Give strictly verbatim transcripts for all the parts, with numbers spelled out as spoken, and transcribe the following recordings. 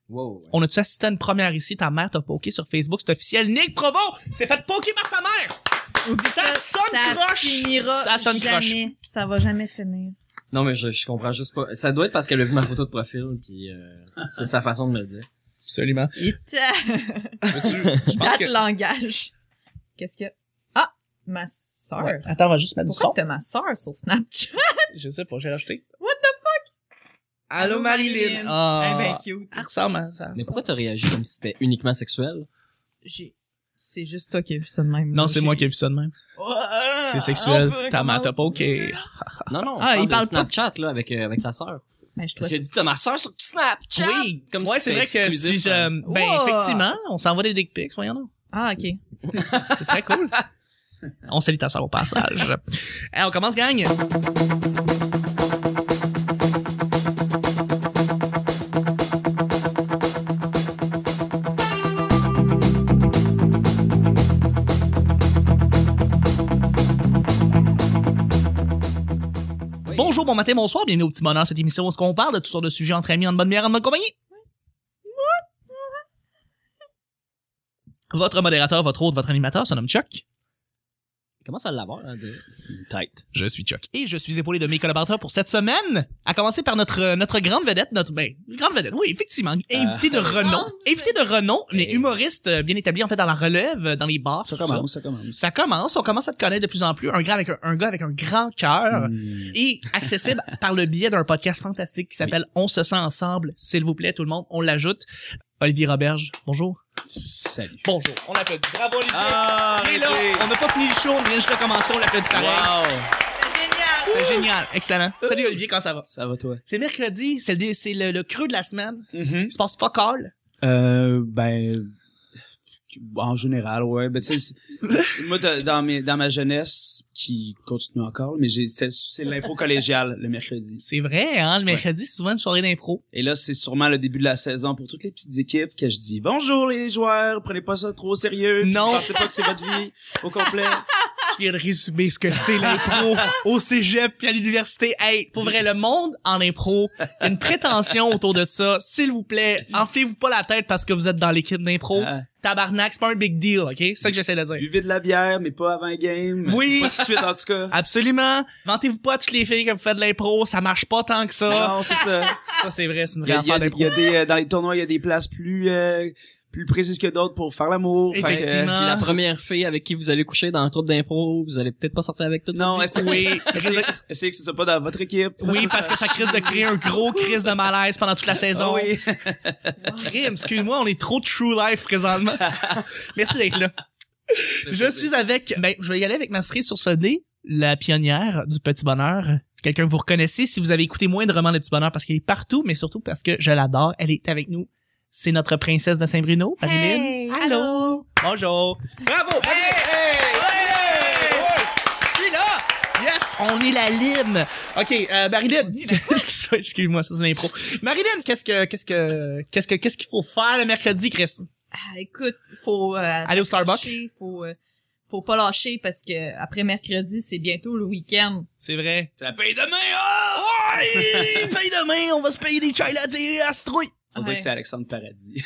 Wow. On a-tu assisté à une première ici? Ta mère t'a poké sur Facebook, c'est officiel. Nick Provo s'est fait poker par sa mère! Ça, ça sonne ça croche! Finira Ça sonne croche. jamais. Ça va jamais finir. Non, mais je, je comprends juste pas. Ça doit être parce qu'elle a vu ma photo de profil, puis euh, c'est sa façon de me le dire. Absolument. Et Je pense Date que... langage. Qu'est-ce que... Ah! Ma sœur. Ouais. Attends, on va juste mettre du Pourquoi son. t'as ma sœur sur Snapchat? Je sais pas, j'ai rajouté. What the fuck? Allô, Marilyn. Ah. Ah. Eh ben cute. Elle ressemble à ça. Mais pourquoi t'as réagi comme si c'était uniquement sexuel? J'ai... C'est juste toi qui as vu ça de même. Non, c'est moi qui ai vu ça de même. Ouais. C'est sexuel. On peut Ta mère t'a commencer. poké. Non, non, Ah, je il parle parle de Snapchat, là, avec, euh, avec sa sœur. Ben, je Parce trouve qu'il a dit, t'as ma sœur sur Snapchat! Oui. Comme Ouais, si c'est vrai c'était que si exclusif, je... hein. Ben, Wow. effectivement, on s'envoie des dick pics, voyons donc. Ah, ok. C'est très cool. On salue ta sœur au passage. Hey, on commence, gang. Bonjour, bon matin, bonsoir, bienvenue au Petit Bonheur, cette émission où on parle de toutes sortes de sujets entre amis, en bonne bière, en bonne compagnie. Votre modérateur, votre hôte, votre animateur se nomme Chuck. Comment ça l'avoir, hein, de... Tête. Je suis Chuck. Et je suis épaulé de mes collaborateurs pour cette semaine. À commencer par notre, notre grande vedette, notre, ben, grande vedette, oui, effectivement. Invité de renom. Invité de renom, mais humoriste euh, bien établi, en fait, dans la relève, euh, dans les bars, Ça tout commence, ça commence. Ça commence, on commence à te connaître de plus en plus. Un gars avec un, un gars avec un grand cœur. Mm. Et accessible par le biais d'un podcast fantastique qui s'appelle On se sent ensemble. S'il vous plaît, tout le monde, on l'ajoute. Olivier Roberge, bonjour. Salut. Bonjour. On l'applaudit. Bravo, Olivier. Ah, Il est là. arrêtez. On n'a pas fini le show, on vient juste de commencer, on l'applaudit pareil. Wow. C'était génial. Excellent. Salut Olivier, comment ça va? Ça va, toi? C'est mercredi, c'est le, dé- c'est le, le creux de la semaine. Mm-hmm. Il se passe fuck all. Euh, ben, en général, ouais. Ben, tu sais, c'est- moi, de- dans mes, dans ma jeunesse, qui continue encore, mais j'ai, c'était- c'est l'impro collégiale, le mercredi. C'est vrai, hein? Le mercredi, c'est souvent une soirée d'impro. Et là, c'est sûrement le début de la saison pour toutes les petites équipes que je dis, bonjour les joueurs, prenez pas ça trop au sérieux. puis Non. Pensez pas que c'est votre vie au complet. Tu viens de résumer ce que c'est l'impro au cégep puis à l'université. Hey, pour vrai, le monde en impro, il y a une prétention autour de ça. S'il vous plaît, enflez-vous pas la tête parce que vous êtes dans l'équipe d'impro. Ah. Tabarnak, c'est pas un big deal, ok? C'est ça que j'essaie de dire. Buvez de la bière, mais pas avant le game. Oui. Pas tout de suite, en tout cas. Absolument. Vantez-vous pas à toutes les filles que vous faites de l'impro, ça marche pas tant que ça. Non, c'est ça. Ça, c'est vrai, c'est une Il y vraie a, il y a affaire des, d'impro. il y a des, euh, dans les tournois, il y a des places plus, euh, plus précises que d'autres pour faire l'amour. Fait que, euh, Effectivement. Puis la première fille avec qui vous allez coucher dans un troupe d'impro, vous allez peut-être pas sortir avec toute non, votre vie. essayez, Oui. essayez, que ce- essayez que ce soit pas dans votre équipe. Oui, parce que ça crise de créer un gros crise de malaise pendant toute la saison. Ah oui. Crime, excuse-moi, on est trop true life présentement. Merci d'être là. Je suis avec, ben, je vais y aller avec ma cerise sur ce dé, la pionnière du Petit Bonheur. Quelqu'un que vous reconnaissez si vous avez écouté moindrement le Petit Bonheur parce qu'elle est partout, mais surtout parce que je l'adore. Elle est avec nous. C'est notre princesse de Saint-Bruno, Marilyn. Hey, Allô. Bonjour. Bravo. Hey, hey, hey. Je suis là. Yes, on est la lime. OK, euh, Marilyn. Excuse-moi, excuse-moi, ça c'est l'impro. Marilyn, qu'est-ce que, qu'est-ce que, qu'est-ce que, qu'est-ce qu'il faut faire le mercredi, Chris? Ah, écoute, faut euh, Aller au Starbucks? s'accrocher, Faut, euh, faut pas lâcher parce que après mercredi, c'est bientôt le week-end. C'est vrai. C'est la paye demain, ah! Ouais! Paye demain, on va se payer des chai latte à citrouille. On dirait Ouais. que c'est Alexandre Paradis.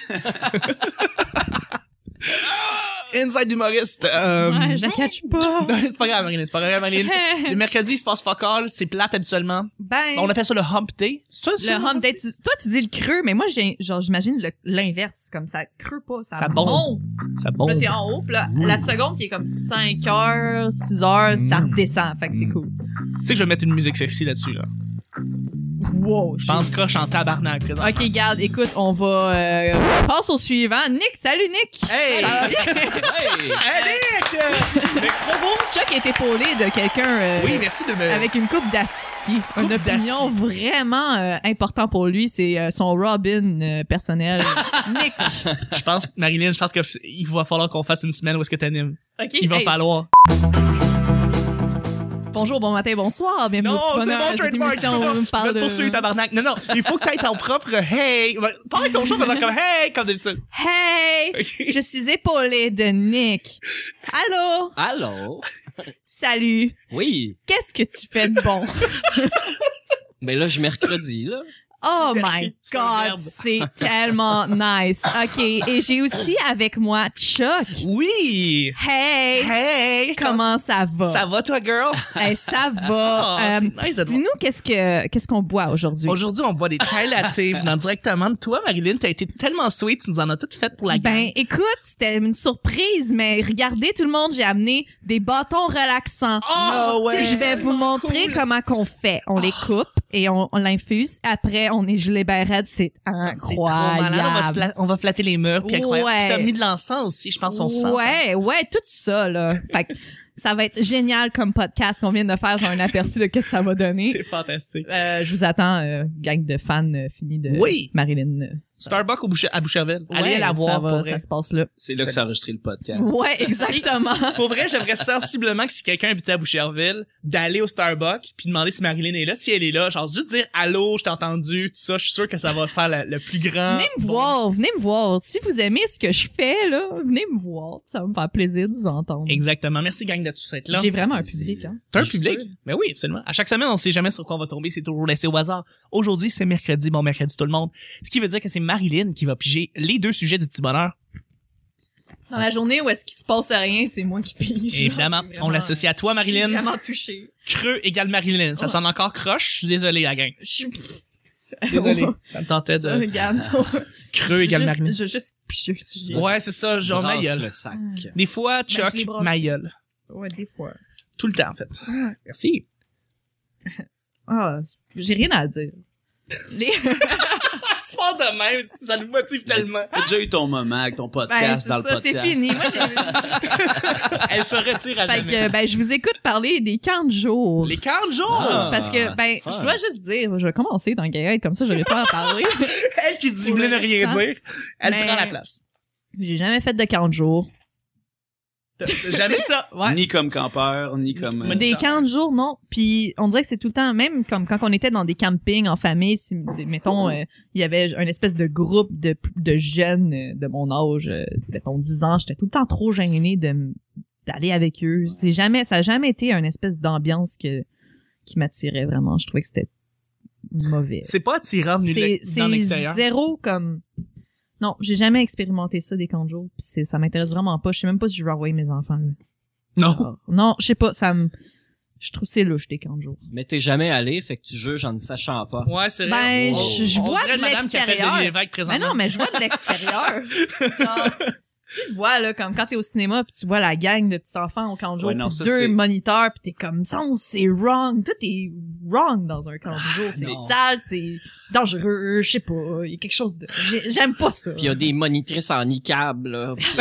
Inside d'humoriste. Euh... Ouais, je la catch pas. non, c'est pas grave, Marilyn, c'est pas grave, Marilyn. Le mercredi, il se passe fuck all, c'est plate habituellement. Ben, On appelle ça le hump day. Ça, c'est le hump day, tu- toi tu dis le creux, mais moi j'ai genre j'imagine le- l'inverse, comme ça creux pas, ça, Ça bombe. monte. Ça Là bombe. t'es en haut, pis là, la seconde qui est comme cinq heures, six heures, ça Mm. redescend, fait que c'est Mm. cool. Tu sais que je vais mettre une musique sexy là-dessus, là. Wow, Je pense croche en tabarnak, présent. Ok, garde, écoute, on va euh, passe au suivant. Nick, salut Nick. Hey! Ça va bien? Hey! Hey, Nick! Euh, Nick Provo! Chuck est épaulé de quelqu'un euh, Oui, merci de me... avec une coupe d'acier. Coupe Une opinion vraiment euh, importante pour lui, c'est euh, son Robin euh, personnel. Nick. Je pense, Marilyn, je pense qu'il va falloir qu'on fasse une semaine où est-ce que t'animes. Ok. Il va hey, falloir. Bonjour, bon matin, bonsoir. Bienvenue Non, au Petit c'est Bonheur. bon, Cette trademark, émission où on je vais parle te de- poursuivre, tabarnak. Non, non, il faut que t'aies ton propre hey. Parle avec ton show en faisant comme hey, comme d'habitude. Hey, Ok. je suis épaulée de Nick. Allô, Allô? salut. Oui. Qu'est-ce que tu fais de bon? Ben là, je suis mercredi, là. Oh C'est my un god, verbe. c'est tellement nice. OK, et j'ai aussi avec moi Chuck. Oui! Hey! Hey! Comment ça va? Ça va, toi, girl? Hey, ça Oh, va. Euh, c'est nice de te voir. dis-nous qu'est-ce que qu'est-ce qu'on boit aujourd'hui? Aujourd'hui, on boit des chai latte venant directement de toi, Marilyn. T'as été tellement sweet, tu nous en as toutes faites pour la Ben, gang. écoute, c'était une surprise, mais regardez tout le monde, j'ai amené des bâtons relaxants. Oh, Tu sais, je vais vous montrer cool. comment qu'on fait. On les coupe et on, on l'infuse. Après, on est gelé ben raide. C'est C'est trop incroyable. malade. On va, se fla- on va flatter les murs, puis incroyable. Ouais. Puis t'as mis de l'encens aussi, je pense, on se sent. ça. Ouais, ouais, tout ça, là. Fait que ça va être génial comme podcast qu'on vient de faire. J'ai un aperçu de ce que ça va donner. C'est fantastique. Euh, je vous attends, euh, gang de fans euh, finis de Oui. Marilyn. Starbucks au Boucher- à Boucherville. Allez Ouais, la ça voir, va, pour vrai. ça se passe là. C'est là que ça a enregistré le podcast. Ouais, exactement. Pour vrai, j'aimerais sensiblement que si quelqu'un habitait à Boucherville, d'aller au Starbucks puis demander si Marilyn est là. Si elle est là, genre juste dire allô, je t'ai entendu, tout ça, je suis sûr que ça va faire la- le plus grand. Venez me voir, venez me voir. Si vous aimez ce que je fais, là, venez me voir. Ça va me faire plaisir de vous entendre. Exactement. Merci gang de tous être là. J'ai vraiment un public, hein. T'as un Je suis public? sûr. Mais oui, absolument. À chaque semaine, on sait jamais sur quoi on va tomber, c'est toujours laissé au hasard. Aujourd'hui, c'est mercredi, bon mercredi tout le monde. Ce qui veut dire que c'est Marilyn qui va piger les deux sujets du petit bonheur. Dans la journée où est-ce qu'il se passe rien, c'est moi qui pige. Et évidemment, C'est vraiment- on l'associe à toi, Je suis Marilyn. vraiment touchée. Creux égale Marilyn. Ça sonne encore croche. Je suis désolé, la gang. Je suis... Désolé. Ça me tentait Ça, de... regarde. Creux égale Je Marilyn. Je juste piger le sujet. Ouais, c'est ça, genre ma Brasse gueule. le sac. Des fois, je Chuck, l'ai brassé. ma gueule. Ouais, des fois. Tout le temps, en fait. Merci. Ah, j'ai rien à dire. Les... Tu parles de même, ça nous motive tellement. T'as déjà eu ton moment avec ton Ben, podcast c'est dans le ça, podcast. c'est fini. Moi, j'ai... Elle se retire à Fait jamais. que, ben, je vous écoute parler des camps de jour. Les quarante jours! Ah. Parce que, ben, c'est fun. je dois juste dire, je vais commencer dans le guerre, comme ça, j'aurais pas à parler. Elle qui dit Pour voulait le ne rien restant. dire, elle Mais- prend la place. J'ai jamais fait de camp de jour. Jamais C'est ça, ouais. Ni comme campeur, ni comme... euh, Des camps de jour, non. Puis on dirait que c'est tout le temps, même comme quand on était dans des campings en famille, si, mettons, euh, il y avait un espèce de groupe de, de jeunes euh, de mon âge, euh, mettons dix ans, j'étais tout le temps trop gênée de m- d'aller avec eux. C'est jamais, ça a jamais été une espèce d'ambiance que qui m'attirait vraiment. Je trouvais que c'était mauvais. C'est pas attirant venu C'est de- dans c'est l'extérieur. zéro comme. Non, j'ai jamais expérimenté ça des camps de jour. Puis c'est- ça m'intéresse vraiment pas. Je sais même pas si je veux envoyer mes enfants là. Non. Ah. Non, je sais pas, ça me je trouve que c'est louche des camps de jour. Mais t'es jamais allé, fait que tu juges en ne sachant pas. Ouais, c'est vrai. Ben, On- je- je on vois dirait de madame qui appelle l'extérieur. Denis Lévesque Mais présentement. non, mais je vois de l'extérieur. Genre, tu le vois là, comme quand t'es au cinéma puis tu vois la gang de petits enfants au camp de jour, Ouais, non, puis ça, deux c'est- moniteurs puis t'es comme ça, c'est wrong, tout est wrong dans un camp de jour, c'est non. sale, c'est dangereux, je sais pas, il y a quelque chose de, j'ai- j'aime pas ça. Puis il y a des monitrices en niqab, là. Puis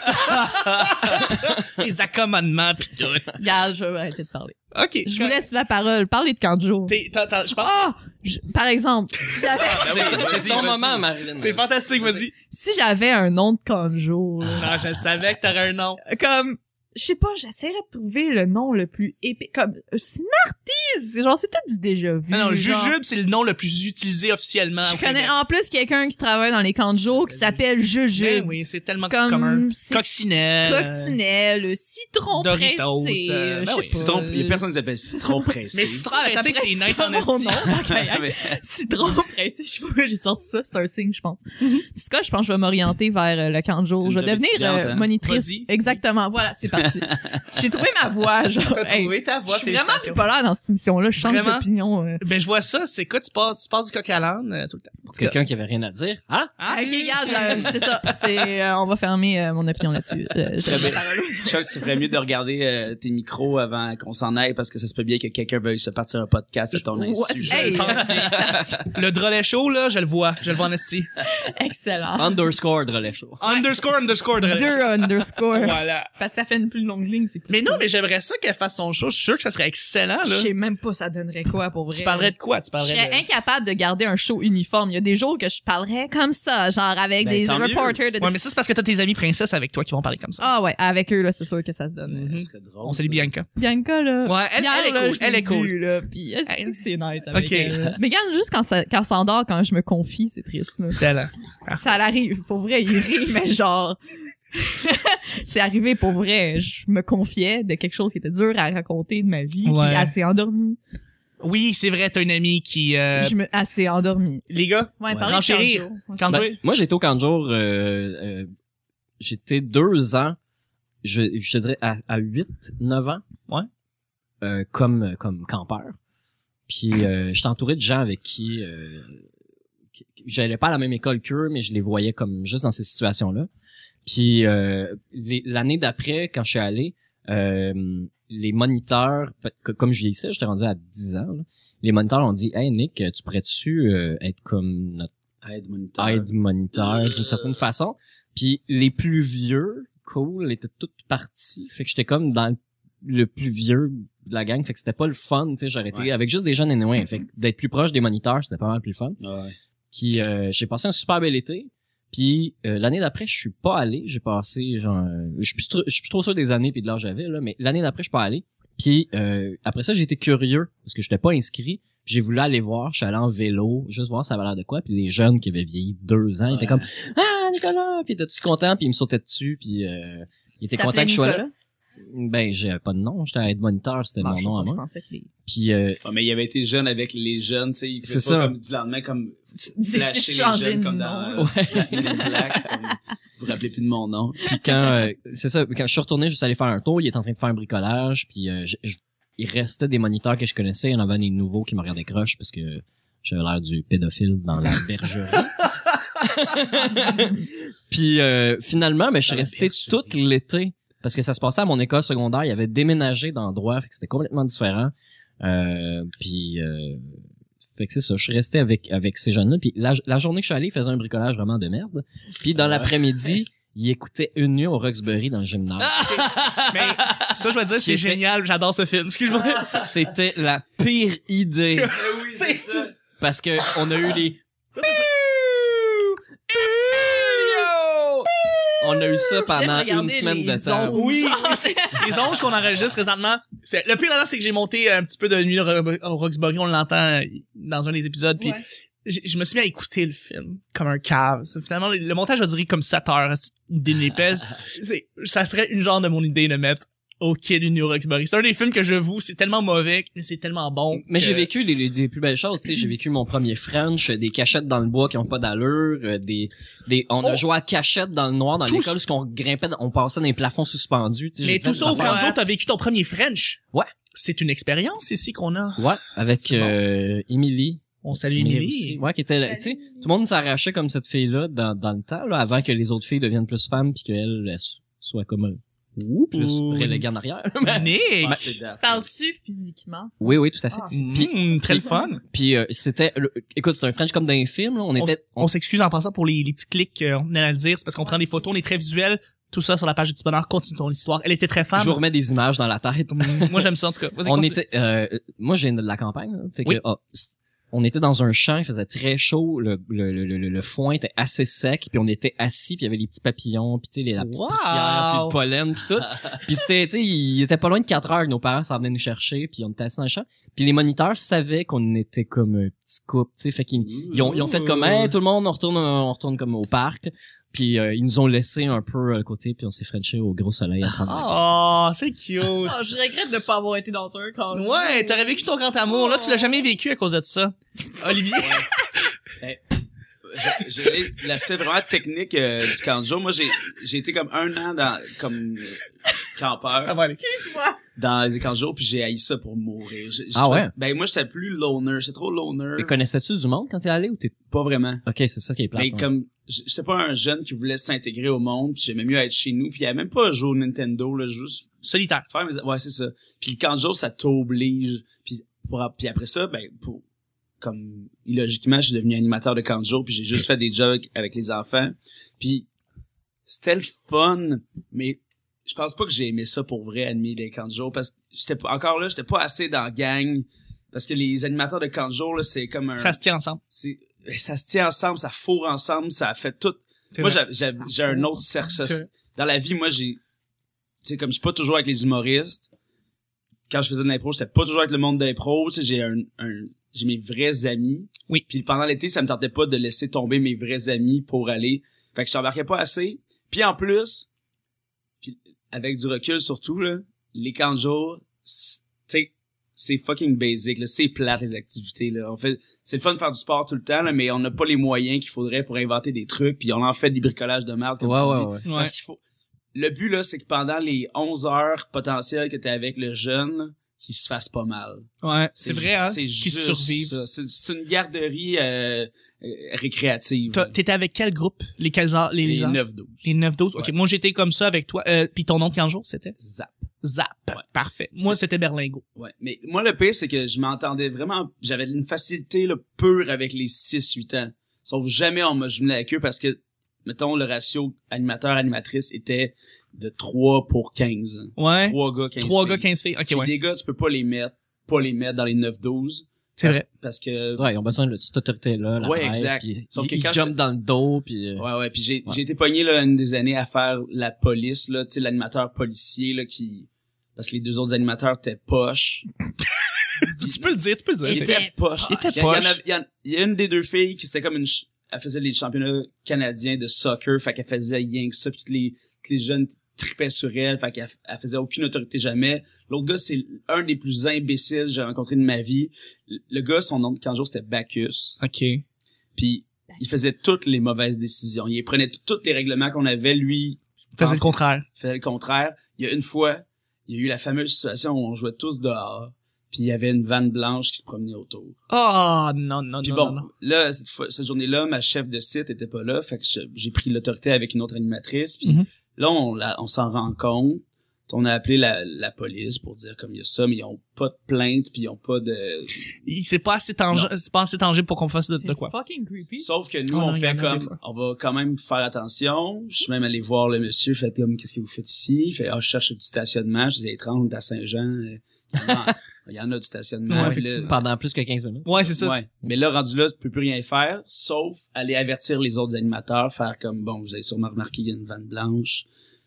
Les accommodements pis tout. Regarde, je vais arrêter de parler. Ok. Je vous laisse la parole, parlez de camp de jour. T'es- t'as- t'as- Je pense. Ah! Je- par exemple, si j'avais, c'est vas-y, c'est ton vas-y. moment, Marilyn. C'est fantastique, vas-y. si j'avais un nom de camp de jour, là, Non, je savais que t'aurais un nom. comme je sais pas, j'essaierais de trouver le nom le plus épais comme Smarties, genre c'est tout du déjà vu. Non, non, genre. Jujube, c'est le nom le plus utilisé officiellement. Je au connais Québec. en plus quelqu'un qui travaille dans les camps de jour qui s'appelle Ben Jujube. oui, c'est tellement commun. Comme c'est Coccinelle. coccinelle, citron Doritos, pressé, euh, je ben sais oui. pas. Citron, il y a personne qui s'appelle citron pressé. Mais citron Ah, ça pressé, pourrait c'est être nice ça, en mon esti. nom, tant qu'à y être. Mais- Citron pressé, je sais pas, j'ai sorti ça, c'est un signe, je pense. En tout cas, je pense que je vais m'orienter vers euh, le camp de jour. C'est une Je vais job devenir étudiante, euh, hein? monitrice. Vas-y. Exactement, voilà, c'est parti. J'ai trouvé ma voix, genre. T'as hey, trouvé ta voix, je suis vraiment félicitations. bipolaire dans cette émission-là, je change Vraiment? d'opinion. euh. Ben, je vois ça, c'est quoi, tu passes, tu passes du coq à l'âne, euh, tout le temps. Pour quelqu'un qui avait rien à dire. Hein? Ah, Ok, regarde, là, c'est ça. C'est, euh, on va fermer euh, mon opinion là-dessus. Euh, Très c'est- bien. Chuck, tu ferais mieux de regarder euh, tes micros avant qu'on s'en aille parce que ça se peut bien que quelqu'un veuille se partir un podcast à ton Ouais, insu. Je hey, pense bien. Le drolet chaud, là, je le vois. Je le vois en esti. Excellent. Underscore de relais chaud. Underscore, underscore, drolet chaud. Deux underscore. Voilà. Parce que ça fait une plus longue ligne, c'est plus Mais non, cool. mais j'aimerais ça qu'elle fasse son show. Je suis sûr que ça serait excellent, Je là. sais même pas ça donnerait quoi pour vrai. Tu parlerais de quoi? Tu Je parlerais serais de... incapable de garder un show uniforme. Il y a des jours que je parlerais comme ça, genre avec Ben, des tant mieux. reporters de... Ouais, mais ça, c'est parce que t'as tes amis princesses avec toi qui vont parler comme ça. Ah ouais, avec eux, là, c'est sûr que ça se donne. Ça serait drôle. On salue ça. Bianca. Bianca, là. Ouais, elle, Hier, elle est là, cool. je Elle l'ai est cool. vue, là, puis est-ce Elle- que c'est nice avec Ok. elle. Mais regarde, juste quand ça, quand ça s'endort, quand je me confie, c'est triste, là. Excellent. Ça l'arrive, pour vrai, il rit, mais genre... c'est arrivé pour vrai. Je me confiais de quelque chose qui était dur à raconter de ma vie, Ouais. puis elle s'est endormie. Oui, c'est vrai, t'as une amie qui... Euh... Je me assez endormi. Les gars, Ouais, Ouais. parlez de Renchérir. Kanjo. quand Ben, moi, j'étais au camp de jour, euh, euh, j'étais deux ans, je, je te dirais à, à huit, neuf ans. Ouais. Euh, comme, comme campeur. Puis, euh, j'étais entouré de gens avec qui, euh, qui- j'allais pas à la même école qu'eux, mais je les voyais comme juste dans ces situations-là. Puis, euh, les- l'année d'après, quand je suis allé, euh, les moniteurs, fait que- comme je vieillissais, j'étais rendu à dix ans, là, les moniteurs ont dit « Hey Nick, tu pourrais-tu euh, être comme notre Aide moniteur. aide moniteur d'une certaine façon. » Puis les plus vieux, cool, étaient tous partis. Fait que j'étais comme dans le plus vieux de la gang. Fait que c'était pas le fun, tu sais. J'aurais été Ouais. avec juste des jeunes anyway. Fait que d'être plus proche des moniteurs, c'était pas mal plus fun. Ouais. Puis euh, j'ai passé un super bel été. Puis euh, l'année d'après, je suis pas allé. J'ai passé genre, euh, je suis plus trop, je suis plus trop sûr des années puis de l'âge j'avais là, mais l'année d'après, je suis pas allé. Puis euh, après ça, j'ai été curieux parce que j'étais pas inscrit. J'ai voulu aller voir, je suis allé en vélo, juste voir ça avait l'air de quoi. Puis les jeunes qui avaient vieilli deux ans, ils étaient Ouais. comme ah Nicolas, puis ils étaient tous contents, puis ils me sautaient dessus, puis euh, ils étaient contents que je sois là. Ben j'ai pas de nom, j'étais aide moniteur, c'était mon nom à Je moi. pensais que les... Puis euh, Ouais, mais il avait été jeune avec les jeunes, tu sais, il C'est faisait pas ça. comme du lendemain comme Décidé de flasher les changer jeunes de comme nom. dans euh, Ouais. Men in Black, comme, vous vous rappelez plus de mon nom. Puis quand euh, c'est ça, quand je suis retourné juste aller faire un tour, il était en train de faire un bricolage, puis euh, je- je- il restait des moniteurs que je connaissais, il y en avait des nouveaux qui me regardaient croche parce que j'avais l'air du pédophile dans la bergerie. Puis euh, finalement, ben, je suis Dans la resté bergerie. tout l'été parce que ça se passait à mon école secondaire, il avait déménagé d'endroit, fait que c'était complètement différent. Euh, puis euh, fait que c'est ça, je suis resté avec avec ces jeunes-là. Puis la, la journée que je suis allé, ils faisaient un bricolage vraiment de merde. Puis dans Ouais. l'après-midi, ils écoutaient une nuit au Roxbury dans le gymnase. mais ça, je veux dire, c'est Qui était- génial. J'adore ce film. Excuse-moi. C'était la pire idée oui, c'est ça. parce que on a eu les on a eu ça pendant J'aime une regarder semaine de les temps. ondes. Oui, oui, c'est les onges qu'on enregistre présentement. C'est le pire là, c'est que j'ai monté un petit peu de nuit au Ro- au Roxbury, on l'entend euh, dans un des épisodes, puis Ouais. j- je me suis mis à écouter le film comme un cave. C'est finalement le, le montage, je dirais comme sept heures, c'est une idée de l'épaisse. C'est ça serait une genre de mon idée de mettre au Kid New Roxbury. C'est un des films que je voue, c'est tellement mauvais, mais c'est tellement bon. Mais que- j'ai vécu les, les, les plus belles choses, tu sais, j'ai vécu mon premier French, euh, des cachettes dans le bois qui ont pas d'allure, euh, des des on a Oh! joué à cachette dans le noir dans Tout l'école parce qu'on grimpait, dans- on passait dans les plafonds suspendus, tu sais. Mais j'ai fait tout ça des au affaires- Kanjo, t'as vécu ton premier French. Ouais. C'est une expérience ici qu'on a. Ouais, avec C'est bon. euh, Émilie. On salue Émilie Émilie. aussi. Ouais, qui était là, tu sais, tout le monde s'arrachait comme cette fille-là dans dans le temps là avant que les autres filles deviennent plus femmes puis qu'elle elle so- soit comme euh, ouh, plus Ouh. reléguée en arrière. Nick! Ah, c'est date. Parles-tu physiquement? ça? Oui, oui, tout à fait. Ah. Mmh, très le fun. Puis euh, c'était le- écoute, c'est un French comme dans les films là, on On, était s- on s'excuse en passant pour les, les petits clics, euh, on allait à le dire, c'est parce qu'on prend des photos, on est très visuel, tout ça sur la page du Petit Bonheur, continue ton histoire. Elle était très fan. je vous remets des images dans la tête. Moi, j'aime ça, en tout cas. Vas-y, On continue. était euh, moi j'ai de la campagne, là, fait que Oui. ah, c- on était dans un champ, il faisait très chaud, le le le le, le foin était assez sec, puis on était assis, puis il y avait les petits papillons, puis tu sais les la petite Wow! poussière, puis le pollen, puis tout. Puis c'était tu sais, il était pas loin de quatre heures que nos parents s'en venaient nous chercher, puis on était assis dans le champ. Puis les moniteurs savaient qu'on était comme un petit couple, tu sais, fait qu'ils ils ont ils ont fait comme hey, tout le monde on retourne on retourne comme au parc. Puis euh, ils nous ont laissé un peu à côté, puis on s'est frenché au gros soleil à trente degrés. Oh, c'est cute. Ah, je regrette de pas avoir été dans un camp. Ouais, t'aurais vécu ton grand amour. Là, tu l'as jamais vécu à cause de ça. Olivier? Ben, j'ai- j'ai l'aspect vraiment technique euh, du camp de jour. Moi, j'ai j'ai été comme un an dans comme euh, campeur Ça va aller. Excuse-moi. dans les camps de jour, puis j'ai haï ça pour mourir. J'ai- j'ai Ah trouvé- ouais? Ben moi, j'étais plus loner. J'étais trop loner. Et connaissais-tu du monde quand t'es allé ou t'es Pas vraiment. ok, c'est ça qui est plate. Mais ouais. comme j- j'étais pas un jeune qui voulait s'intégrer au monde, puis j'aimais mieux être chez nous, puis il y avait même pas jouer au Nintendo là, juste Solitaire. faire mes ouais, c'est ça. Puis le camp de jour, ça t'oblige. Puis pour puis après ça, ben pour comme illogiquement, je suis devenu animateur de camp de jour, puis j'ai juste fait des jobs avec les enfants. Puis c'était le fun, mais je pense pas que j'ai aimé ça pour vrai, animer les camps de jour, parce que j'étais pas encore là, j'étais pas assez dans la gang, parce que les animateurs de camp de jour là, c'est comme un Ça se tient ensemble. c'est ça se tient ensemble, ça fourre ensemble, ça fait tout. C'est Moi vrai. j'ai j'ai j'ai un autre cercle C'est- social. Dans la vie, moi j'ai tu sais comme je suis pas toujours avec les humoristes. Quand je faisais de l'impro, j'étais pas toujours avec le monde de l'impro, tu sais j'ai un, un j'ai mes vrais amis. Oui. Puis pendant l'été, ça me tentait pas de laisser tomber mes vrais amis pour aller. Fait que je t'embarquais pas assez. Puis en plus, puis avec du recul surtout là, les camps de jour, c'est- tu sais c'est fucking basic, là. C'est plate, les activités, là. On fait, c'est le fun de faire du sport tout le temps, là, mais on n'a pas les moyens qu'il faudrait pour inventer des trucs, puis on en fait des bricolages de merde, comme Ouais, tu ouais, dis. ouais. Ouais. Parce qu'il faut, le but, là, c'est que pendant les onze heures potentielles que t'es avec le jeune, qu'il se fasse pas mal. Ouais, c'est vrai, hein, C'est qu'ils juste survivent. ça. C'est, c'est une garderie, euh, euh, récréative. T'as- T'étais avec quel groupe? Les quels âges? Les, Les les âges? neuf douze. Les neuf douze. Ok, Ouais. moi j'étais comme ça avec toi. Euh, puis ton nom de quinze jours, c'était? Zap. Zap. Ouais. Parfait. Moi, C'est- c'était Berlingo. Ouais. Mais moi, le pire, c'est que je m'entendais vraiment, j'avais une facilité, là, pure avec les six huit ans. Sauf jamais on m'a jumelé avec eux parce que, mettons, le ratio animateur-animatrice était de trois pour quinze. Ouais. Trois gars, quinze Trois filles. gars, quinze filles. Ok, Puis ouais. des gars, tu peux pas les mettre, pas les mettre dans les neuf douze. C'est parce, vrai. Parce que, Ouais, ils ont besoin de cette autorité-là. La Ouais, règle, exact. puis Sauf ils, que ils quand jumpent je- dans le dos, puis... euh, ouais, ouais. Puis j'ai, Ouais. j'ai été pogné, là, une des années à faire la police, là, tu sais, l'animateur policier, là, qui, parce que les deux autres animateurs étaient poches. Tu peux le dire, tu peux le dire. Il c'est- était- Était poche. Il était Il y, a- il y en poche. a, il y en- il y a une des deux filles qui c'était comme une, ch- elle faisait les championnats canadiens de soccer, fait qu'elle faisait rien que ça, puis que les, que les jeunes tripaient sur elle, fait qu'elle elle faisait aucune autorité jamais. L'autre gars, c'est un des plus imbéciles que j'ai rencontré de ma vie. Le le gars, son nom de quinze jours, c'était Bacchus. Ok. Puis il faisait toutes les mauvaises décisions. Il prenait t- tous les règlements qu'on avait, lui, Faisais pensait- le contraire. faisait le contraire. Il y a une fois, il y a eu la fameuse situation où on jouait tous dehors, puis il y avait une vanne blanche qui se promenait autour. Oh, non, non, Puis non, bon, non, non. là, cette, fois, cette journée-là, ma chef de site était pas là, fait que je- j'ai pris l'autorité avec une autre animatrice, puis Mhm. là, on, la- on s'en rend compte. On a appelé la, la police pour dire comme il y a ça, mais ils ont pas de plainte, puis ils ont pas de... Il- C'est pas assez tangible, c'est pas assez tangible pour qu'on fasse de, de C'est quoi. fucking creepy. Sauf que nous, Oh non, on il y en fait a des comme, fois. on va quand même faire attention. Je suis même allé voir le monsieur, fait comme, qu'est-ce que vous faites ici? Il fait, ah, je cherche du stationnement. Je disais, étrange, on est à Saint-Jean. Euh, non, il y en a du stationnement. Ouais, Puis là, effectivement. Pendant plus que quinze minutes. Ouais, c'est ça. ouais. Mais là, rendu là, tu peux plus rien faire, sauf aller avertir les autres animateurs, faire comme, bon, vous avez sûrement remarqué, il y a une vanne blanche.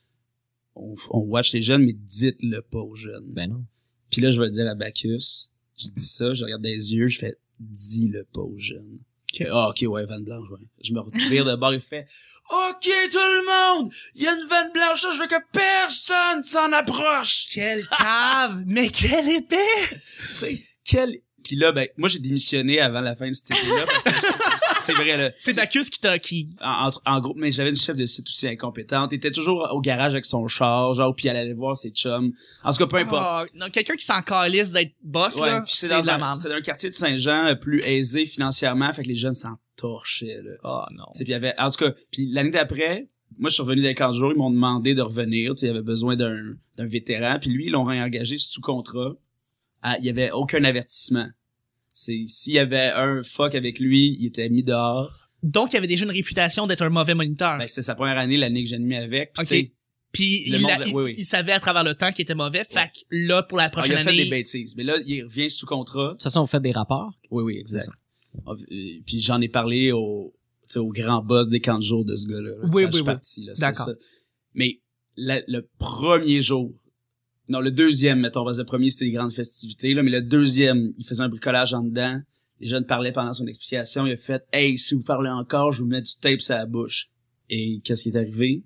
On, on watch les jeunes, mais dites-le pas aux jeunes. Ben non. Puis là, je vais le dire à Bacchus. Je dis ça, je regarde dans les yeux, je fais, dis-le pas aux jeunes. Il fait, ah, ok, ouais, vanne blanche, ouais. Je me revire de bord, il fait, ok, tout le monde, il y a une vanne blanche là, je veux que personne s'en approche. Quel cave! Mais quel épais! Tu sais, quel... Puis là, ben, moi, j'ai démissionné avant la fin de cet été-là, parce que c'est- c'est vrai, là. C'est Bacchus qui t'a, qui... En, en, en gros, mais j'avais une chef de site aussi incompétente. Elle était toujours au garage avec son char, genre, puis elle allait voir ses chums. En tout cas, peu importe. Oh, non, quelqu'un qui s'en calisse d'être boss, Ouais, là, puis c'est c'est dans de la un, merde. c'est dans un quartier de Saint-Jean euh, plus aisé financièrement, fait que les jeunes s'en torchaient, là. Oh non. Tu sais, puis il y avait, en tout cas, puis l'année d'après, moi, je suis revenu dans les quinze jours, ils m'ont demandé de revenir, tu sais, il y avait besoin d'un, d'un vétéran, puis lui, ils l'ont réengagé sous contrat. Ah, il y avait aucun avertissement. C'est, s'il y avait un fuck avec lui, il était mis dehors. Donc, il avait déjà une réputation d'être un mauvais moniteur. Ben, c'était sa première année, l'année que j'ai animé avec. Puis, Ok. tu sais, Puis le il, monde- a- il, oui, oui. il savait à travers le temps qu'il était mauvais. Fait que là, pour la alors, il prochaine a fait année... des bêtises. Mais là, il revient sous contrat. De toute façon, vous faites des rapports. Oui, oui, exact. Euh, Puis j'en ai parlé au, tu sais, au grand boss des quinze jours de ce gars-là. là, Oui, quand oui, je suis oui. parti, là, c'était D'accord. ça. Mais la- le premier jour, non, le deuxième, mettons, parce que le premier, c'était des grandes festivités, là, mais le deuxième, il faisait un bricolage en dedans. Les jeunes parlaient pendant son explication. Il a fait « Hey, si vous parlez encore, je vous mets du tape sur la bouche. » Et qu'est-ce qui est arrivé?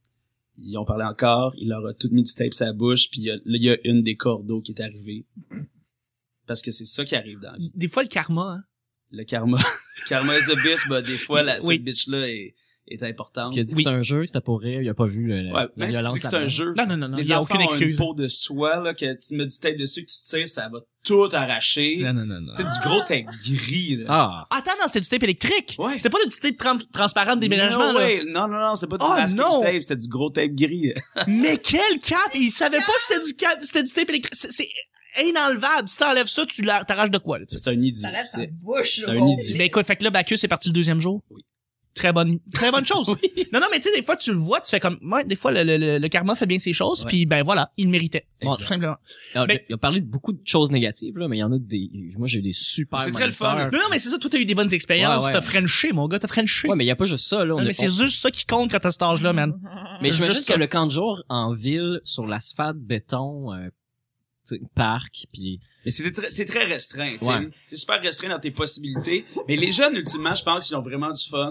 Ils ont parlé encore. Il leur a tout mis du tape sur la bouche. Puis il y a- là, il y a une des cordeaux qui est arrivée. Parce que c'est ça qui arrive dans la vie. Des fois, le karma, hein. Le karma. karma is a bitch, bah, des fois, la, Oui. cette bitch-là est, est importante. Qui a dit Oui. que c'était un jeu, que c'était pour rire, il a pas vu le, la, Ouais, la même si tu violence. dis que c'est un là-dedans. jeu. Non, non, non, non. Il Les y a enfants aucune ont excuse. une peau de soie, là, que tu mets du tape dessus, que tu tires, ça va tout arracher. Non, non, non, non. Tu sais, du gros tape gris, là. Ah! Attends, non, c'était du tape électrique. Ouais. C'était pas du tape tran- transparent de déménagement, No là. way. Non, non, non, c'est pas du Oh, masking non. tape, c'est du gros tape gris. Mais quel cap! Il savait pas que c'était du cap, c'était du tape électrique. C'est, c'est inenlevable. Si t'enlèves ça, tu la- t'arraches de quoi, là, tu sais. C'est un idiot. Ça lève sa C'est- bouche. un au idiot. Ben écoute, fait que là, Bacchus est parti le deuxième jour. Oui. Très bonne, très bonne chose. Oui. Non, non, mais tu sais, des fois, tu le vois, tu fais comme, ouais, des fois, le, le, le, le karma fait bien ses choses, Ouais. puis ben voilà, il le méritait. Bon, Exact. tout simplement. Alors, Mais- il a parlé de beaucoup de choses négatives, là, mais il y en a des, moi, j'ai eu des super C'est très le fun. moniteurs. Non, non, mais c'est ça, toi, t'as eu des bonnes expériences, Ouais, ouais. t'as frenché, mon gars, t'as frenché. Ouais, mais il y a pas juste ça, là. On non, est- mais c'est on- juste ça qui compte quand t'as cet âge-là, man. Mais j'imagine juste que ça. le camp de jour en ville, sur l'asphalte, béton, euh, tu sais, parc, puis Mais c'est très, t'es très restreint, tu sais. Ouais. T'es super restreint dans tes possibilités. Mais les jeunes, ultimement, je pense qu'ils ont vraiment du fun.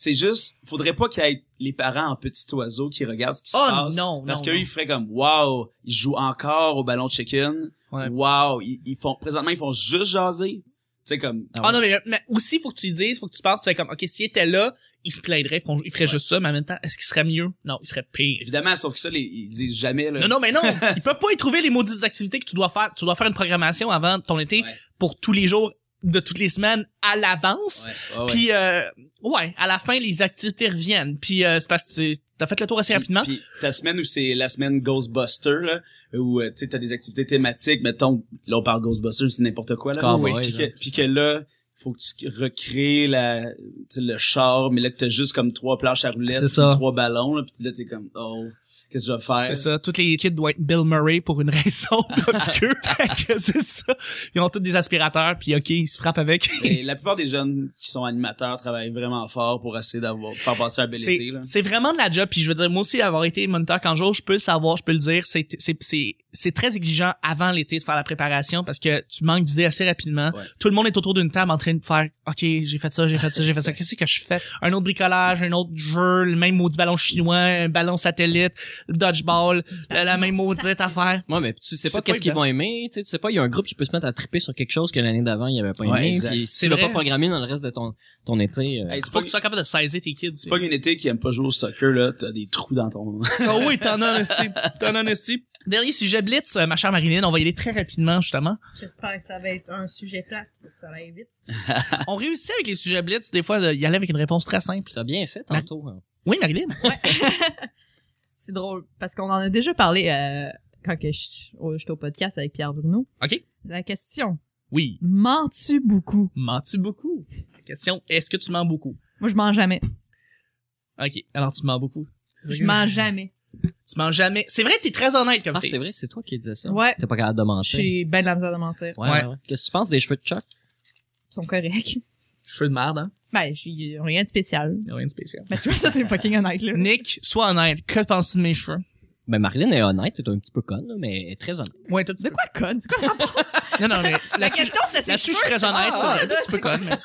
c'est juste, faudrait pas qu'il y ait les parents en petits oiseaux qui regardent ce qui se Oh, passe. non, Parce non, qu'eux, non. ils feraient comme, wow, ils jouent encore au ballon de chicken. Ouais. Wow, ils, ils font, présentement, ils font juste jaser. Tu sais, comme, Ah, ah non, mais, mais aussi, faut que tu lui dises, faut que tu penses, tu fais comme, OK, s'il était là, il se plaindrait, il ferait juste ça, mais en même temps, est-ce qu'il serait mieux? Non, il serait pire. évidemment, sauf que ça, les, ils disent jamais, là. Non, non, mais non! Ils peuvent pas y trouver les maudites activités que tu dois faire. Tu dois faire une programmation avant ton été Ouais. pour tous les jours de toutes les semaines à l'avance. Ouais, ouais, ouais. Puis, euh, ouais, à la fin, les activités reviennent. Puis, euh, c'est parce que tu as fait le tour assez rapidement. Puis ta semaine où c'est la semaine Ghostbuster, là, où, euh, tu sais, t'as des activités thématiques, mettons, là, on parle Ghostbuster, c'est n'importe quoi, là. Cowboy, Oui, puis là. que, puis que là, faut que tu recrées la, tu sais, le char, mais là, que t'as juste comme trois planches à roulettes, C'est puis ça. trois ballons, là, puis là, t'es comme, oh, qu'est-ce que je vais faire? C'est ça. Tous les kids doivent être Bill Murray pour une raison obscure. Fait que c'est ça. Ils ont tous des aspirateurs, puis OK, ils se frappent avec. Et la plupart des jeunes qui sont animateurs travaillent vraiment fort pour essayer d'avoir, de faire passer un bel C'est, été, là. c'est vraiment de la job. Puis je veux dire, moi aussi, avoir été moniteur quand jour, je peux le savoir, je peux le dire. C'est, c'est, c'est, c'est très exigeant avant l'été de faire la préparation parce que tu manques d'idées assez rapidement. Ouais. Tout le monde est autour d'une table en train de faire, OK, j'ai fait ça, j'ai fait ça, j'ai fait ça. Qu'est-ce que je fais? Un autre bricolage, un autre jeu, le même maudit ballon chinois, un ballon satellite, le dodgeball, la, la même maudite affaire. Ouais, mais tu sais C'est pas pas qu'est-ce qu'ils évident. vont aimer, tu sais, tu sais pas, il y a un groupe qui peut se mettre à triper sur quelque chose que l'année d'avant, il avait pas Ouais, aimé, exact. puis si C'est tu l'as vrai. pas programmé dans le reste de ton, ton été, euh, Hey, c'est Faut pas, que tu sois capable de saisir tes kids. c'est pas une été qui aime pas jouer au soccer, là, t'as des trous dans ton... Ah oui, t'en as aussi. T'en as aussi. Dernier sujet Blitz, euh, ma chère Marilyn, on va y aller très rapidement, justement. J'espère que ça va être un sujet plat pour que ça aille vite. On réussit avec les sujets Blitz, des fois, d'y aller avec une réponse très simple. t'as bien fait tantôt. Hein. Oui, Marilyn? Ouais. C'est drôle, parce qu'on en a déjà parlé euh, quand que je- au- j'étais au podcast avec Pierre Bruno. OK. La question, Oui. mens-tu beaucoup? Mens-tu beaucoup? La question, est-ce que tu mens beaucoup? Moi, je mens jamais. OK. Alors, tu mens beaucoup. Je mens jamais. Tu mens jamais. C'est vrai, t'es très honnête comme Ah, fille. c'est vrai, c'est toi qui disais ça. Ouais. T'es pas capable de mentir. J'ai ben de la misère de mentir. Ouais, Ouais. ouais. Qu'est-ce que tu penses des cheveux de Chuck? Ils sont corrects. Cheveux de merde, hein? Ben, j'ai rien de spécial. Y a rien de spécial. Mais tu vois, ça, c'est fucking honnête, là. Nick, sois honnête. Que penses-tu de mes cheveux? Ben, Marilyn est honnête, t'es un petit peu conne, là, mais elle est très honnête. Ouais, toi, tu De peux. quoi, conne? C'est quoi le rapport? Non, non, mais La là-dessus, question, c'était ses là-dessus, je suis cheveux, très honnête. c'est- ça. Ah, Un petit peu conne, mais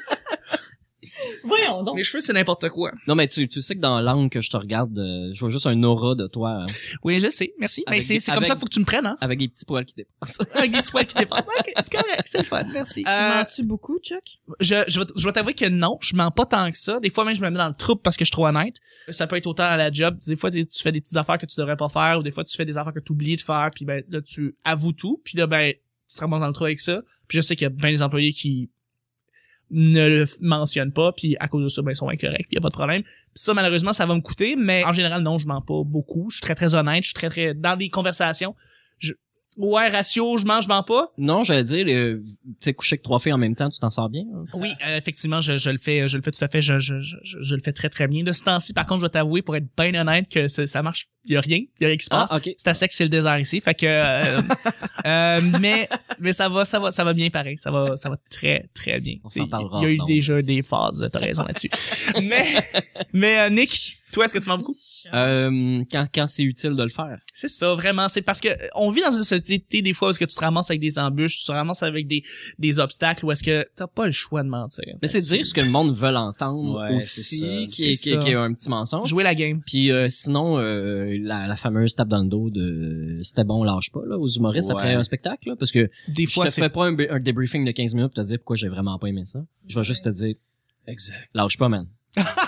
Voyons donc. mes cheveux, c'est n'importe quoi. Non, mais tu, tu sais que dans l'angle que je te regarde, euh, je vois juste un aura de toi, hein, Oui, je sais. Merci. Avec Mais c'est, des- c'est comme avec- ça qu'il faut que tu me prennes, hein? avec des petits poils qui dépassent. Avec des petits poils qui dépassent. Ok, c'est correct. C'est le fun. Merci. Tu Euh, mens-tu beaucoup, Chuck? je, je, vais, je vais t'avouer que non, je mens pas tant que ça. Des fois même, je me mets dans le trouble parce que je suis trop honnête. Ça peut être autant à la job. Des fois, tu tu fais des petites affaires que tu devrais pas faire ou des fois, tu fais des affaires que tu oublies de faire puis ben, là, tu avoues tout puis là, ben, tu te ramasses dans le trouble avec ça. Puis je sais qu'il y a bien des employés qui ne le f- mentionnent pas puis à cause de ça, ben, ils sont incorrects puis y a pas de problème. Puis ça, malheureusement, ça va me coûter, mais en général, non, je mens pas beaucoup. Je suis très, très honnête. Je suis très, très... Dans des conversations, je... Ouais, ratio, je mens, je mens pas. Non, j'allais dire, euh, tu sais, coucher avec trois filles en même temps, tu t'en sors bien. Hein? Oui, euh, effectivement, je, je le fais, je le fais tout à fait, je, je, je, je le fais très très bien. De ce temps-ci, par contre, je vais t'avouer, pour être bien honnête, que ça, ça marche, il y a rien, il y a rien qui se passe. Ah, ok. C'est à sec, c'est le désert ici, fait que, euh, euh, mais, mais ça va, ça va, ça va bien pareil, ça va, ça va très très bien. On s'en parlera Il y a eu hors déjà d'onde. des phases, t'as raison là-dessus. mais, mais euh, Nick, toi, est-ce que tu mens beaucoup? Euh, quand, quand c'est utile de le faire. C'est ça, vraiment. C'est parce que euh, on vit dans une société des fois où est-ce que tu te ramasses avec des embûches, tu te ramasses avec des, des obstacles, où est-ce que t'as pas le choix de mentir. Mais c'est de dire ce que le monde veut entendre Ouais, aussi, c'est ça, qui, est, c'est qui, est, ça. qui est un petit mensonge. Jouer la game. Puis euh, sinon, euh, la, la fameuse tape dans le dos de c'était bon, lâche pas là, aux humoristes Ouais. après un spectacle, là, parce que Des je fois, te c'est fais pas un, un débriefing de quinze minutes pour te dire pourquoi j'ai vraiment pas aimé ça. Je vais juste te dire, Exact. lâche pas, man.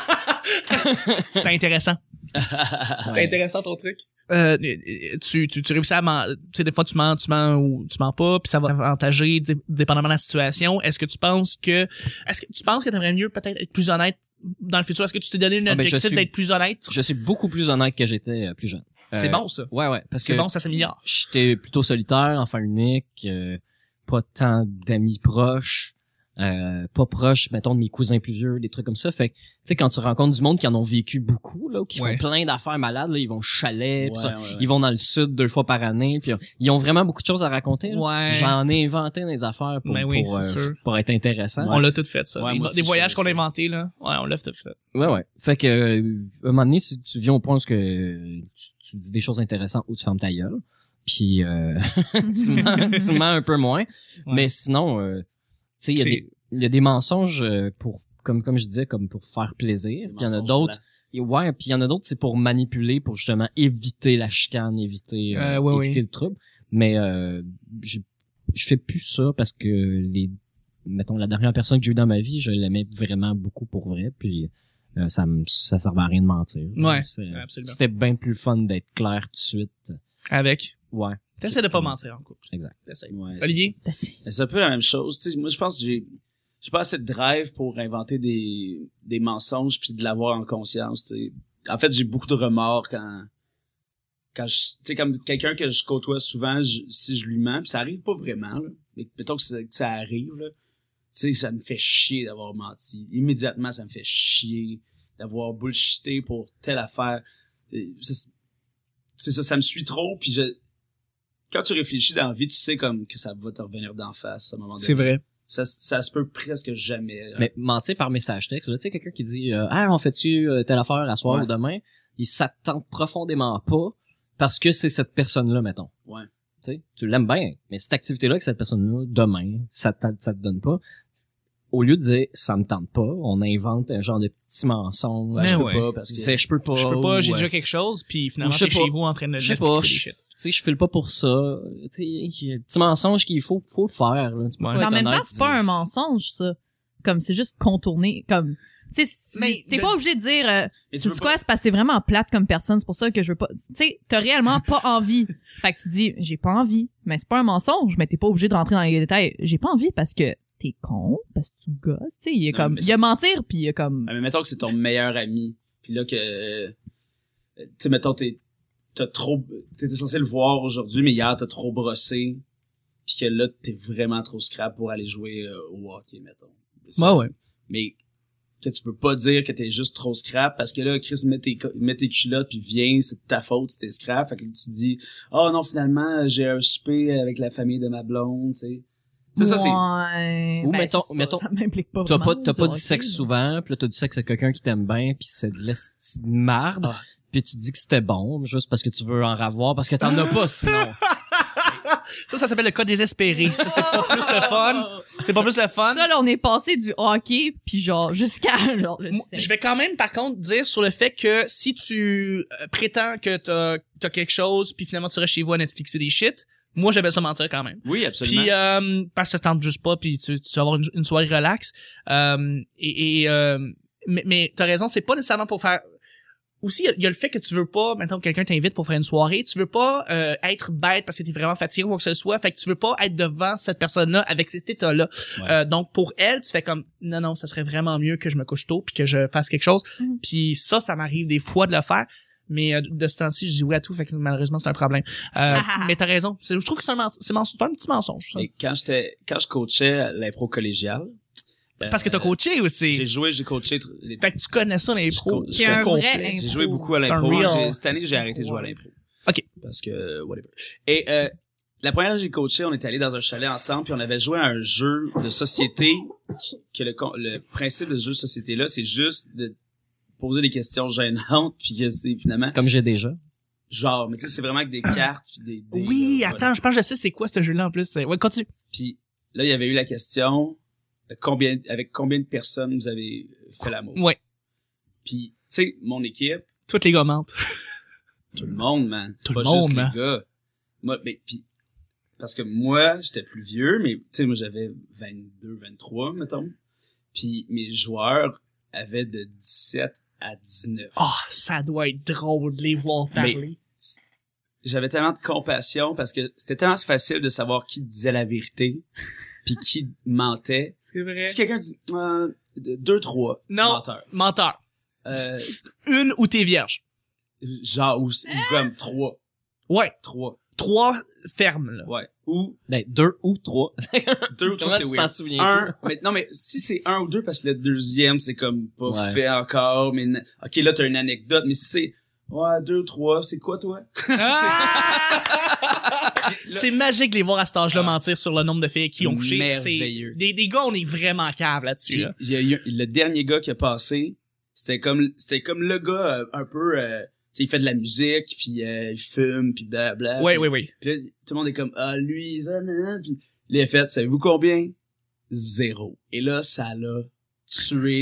C'était intéressant. C'était intéressant ton truc. Euh, tu, tu, tu réussis à mentir, tu sais, des fois tu mens, tu mens ou tu mens pas, puis ça va t'avantager dé- dépendamment de la situation. Est-ce que tu penses que, est-ce que tu penses que t'aimerais mieux peut-être être plus honnête dans le futur? Est-ce que tu t'es donné un Ah, ben, je objectif suis- d'être plus honnête? Je suis beaucoup plus honnête que j'étais euh, plus jeune. C'est Euh, bon, ça. Ouais, ouais, parce C'est que bon, ça s'améliore. j'étais plutôt solitaire, enfant unique, euh, pas tant d'amis proches, euh, pas proches, mettons, de mes cousins plus vieux, des trucs comme ça. Fait que, tu sais, quand tu rencontres du monde qui en ont vécu beaucoup, là, ou qui Ouais. font plein d'affaires malades, là, ils vont au chalet, pis Ouais, ça, ouais, ouais. ils vont dans le sud deux fois par année, puis ils ont vraiment beaucoup de choses à raconter. là. Ouais. J'en ai inventé des affaires pour, Ben oui, pour, c'est euh, sûr. pour être intéressant. On l'a tout fait, ça. Ouais, des, moi aussi, des voyages je qu'on a fais ça. inventés, là. Ouais, on l'a tout fait. Ouais, ouais. Fait que, euh, à un moment donné, si tu viens au point où ce que tu, tu dis des choses intéressantes ou tu fermes ta gueule, puis euh, tu, mens, tu mens un peu moins. Ouais. Mais sinon, euh, tu sais, il y a C'est- des il y a des mensonges euh, pour comme comme je disais, comme pour faire plaisir. Puis il y en a Mensonge d'autres. blanc. Et ouais, puis il y en a d'autres, c'est pour manipuler, pour justement éviter la chicane, éviter, euh, Euh, ouais, éviter ouais. le trouble. Mais euh, je je fais plus ça parce que les, mettons, la dernière personne que j'ai eue dans ma vie, je l'aimais vraiment beaucoup pour vrai, puis euh, ça me ça servait à rien de mentir. Ouais, C'est- absolument. C'était bien plus fun d'être clair tout de suite. Avec. Ouais, T'essaies de pas mentir en couple. exact. T'essaies. Ouais, c'est Olivier? Ben, c'est- Mais c'est un peu la même chose. Tu sais, moi, je pense que j'ai, j'ai pas assez de drive pour inventer des, des mensonges puis de l'avoir en conscience, tu sais. En fait, j'ai beaucoup de remords quand, quand je, tu sais, comme quelqu'un que je côtoie souvent, je- si je lui mens, puis ça arrive pas vraiment, là. Mais mettons que ça, que ça arrive, là. Tu sais, ça me fait chier d'avoir menti. Immédiatement, ça me fait chier d'avoir bullshité pour telle affaire. Et C'est c'est ça, ça me suit trop, puis je, quand tu réfléchis dans la vie, tu sais comme que ça va te revenir d'en face à un moment donné. C'est vrai. Ça, ça se peut presque jamais. là. Mais mentir par message texte, là, tu sais, quelqu'un qui dit euh, ah, on fait-tu euh, telle affaire à soir Ouais. ou demain, il s'attend profondément pas parce que c'est cette personne-là, mettons. Ouais. Tu sais, tu l'aimes bien, mais cette activité-là que cette personne-là, demain, ça te, ça te donne pas. Au lieu de dire ça me tente pas, on invente un genre de petit mensonge. Ouais, Mais je peux ouais. pas parce que C'est je peux pas. Je peux pas, j'ai ou, euh, déjà quelque chose, puis finalement, Ou je sais t'es chez pas. vous en train de je sais Netflixer pas, des je, shit. tu sais, je file pas pour ça. Tu sais, il y a des petits mensonges qu'il faut, faut le faire, là. Tu peux Ouais. pas Mais en être même temps, honnête, c'est pas dire- un mensonge, ça. Comme, c'est juste contourner, comme, tu sais, si- Mais t'es de- pas obligé de dire, euh, Mais tu tu sais veux quoi, pas- c'est parce que t'es vraiment plate comme personne, c'est pour ça que je veux pas, tu sais, t'as réellement pas envie. Fait que tu dis, j'ai pas envie. Mais c'est pas un mensonge, mais t'es pas obligé de rentrer dans les détails. J'ai pas envie parce que t'es con, parce que tu gosses, tu sais, il y a Non, comme, mais il y a mentir, puis il y a comme, Ah, mais mettons que c'est ton meilleur ami, puis là que, euh, tu sais, mettons t'es, t'as trop, t'étais censé le voir aujourd'hui, mais hier t'as trop brossé, puis que là t'es vraiment trop scrap pour aller jouer euh, au hockey, mettons. Ça- Ouais, ouais. Mais que tu peux pas dire que t'es juste trop scrap parce que là Chris met tes co- met tes culottes puis viens, c'est de ta faute si t'es scrap. Fait que tu dis oh non, finalement j'ai un souper avec la famille de ma blonde, tu sais. Ça, ça c'est ouais. Ou Ben, mettons- c'est pas- mettons- ça m'implique pas T'as vraiment. pas, t'as pas dire, du ok, sexe mais- souvent, puis là t'as du sexe avec quelqu'un qui t'aime bien, puis c'est de l'esti de marde, Ah. puis tu dis que c'était bon, juste parce que tu veux en ravoir, parce que t'en as pas sinon. Ça, ça s'appelle le cas désespéré. Ça, c'est pas plus le fun. C'est pas plus le fun. Ça, là, on est passé du hockey, puis genre, jusqu'à, genre, le Moi, sexe. je vais quand même, par contre, dire sur le fait que si tu euh, prétends que t'as, t'as quelque chose, puis finalement tu restes chez vous à Netflixer des shit, moi, j'appelle ça mentir quand même. oui, absolument. Puis, euh, parce que ça tente juste pas, puis tu, tu vas avoir une, une soirée relax. Euh, et, et euh, mais, mais t'as raison, c'est pas nécessairement pour faire... Aussi, il y a- il y, a le fait que tu veux pas, maintenant que quelqu'un t'invite pour faire une soirée, tu veux pas euh, être bête parce que t'es vraiment fatigué ou quoi que ce soit, fait que tu veux pas être devant cette personne-là avec cet état-là. Ouais. Euh, donc, pour elle, tu fais comme, non, non, ça serait vraiment mieux que je me couche tôt puis que je fasse quelque chose. Mhm. Puis ça, ça m'arrive des fois de le faire. Mais euh, de ce temps-ci, je dis oui à tout, fait que malheureusement, c'est un problème. Euh, mais t'as raison. C'est- Je trouve que c'est un, mens- c'est, mens- c'est un petit mensonge, ça. Et quand j'étais quand je coachais l'impro collégiale, euh, Parce que t'as coaché aussi. j'ai joué, j'ai coaché tr- les- Fait que tu connais ça, l'impro. Je Qui est un Complet. vrai impro. J'ai joué beaucoup à C'est un l'impro. real. J'ai- Cette année, j'ai arrêté de jouer à l'impro. OK. Parce que, euh, whatever. Et euh, la première fois que j'ai coaché, on est allé dans un chalet ensemble, puis on avait joué à un jeu de société, qui- que le, con- le principe de ce jeu de société-là, c'est juste de poser des questions gênantes, puis que c'est finalement Comme j'ai déjà. genre, mais tu sais, c'est vraiment avec des cartes, puis des... des Oui, euh, attends, je pense que je sais c'est quoi ce jeu-là en plus. Ouais, continue. Puis là, il y avait eu la question, euh, combien, avec combien de personnes vous avez fait l'amour? Ouais. Puis, tu sais, mon équipe, Toutes les gars mentent. tout le monde, man. Tout pas le monde, juste man. les gars. Moi, mais, puis, parce que moi, j'étais plus vieux, mais, tu sais, moi, j'avais vingt-deux, vingt-trois, mettons. Puis mes joueurs avaient de dix-sept à dix-neuf. Oh, ça doit être drôle de les voir parler. J'avais tellement de compassion parce que c'était tellement facile de savoir qui disait la vérité puis qui mentait. C'est vrai. Si quelqu'un dit euh, deux, trois Non. menteurs. Menteur. Euh, Une ou t'es vierge. genre, ou, ou comme trois. Ouais. Trois. Trois fermes, là. Ouais. Ou Ben, deux ou trois. deux ou trois, Comment c'est tu weird. t'en souviens? Un, mais non, mais si c'est un ou deux, parce que le deuxième, c'est comme pas Ouais. fait encore, mais, n- ok, là, t'as une anecdote, mais si c'est, ouais, deux ou trois, c'est quoi, toi? Ah! C'est magique de les voir à cet âge-là Ah. mentir sur le nombre de filles qui ont couché. Merveilleux. C'est des, des gars, on est vraiment cave là-dessus. Puis, Là. il y a eu, le dernier gars qui a passé, c'était comme, c'était comme le gars, euh, un peu, euh, tu sais, il fait de la musique, puis euh, il fume, puis blablabla. Ouais, puis, ouais, ouais. Puis là, tout le monde est comme, ah, lui, ça, nan, nan. Puis là, il a fait, savez-vous combien? Zéro. Et là, ça l'a tué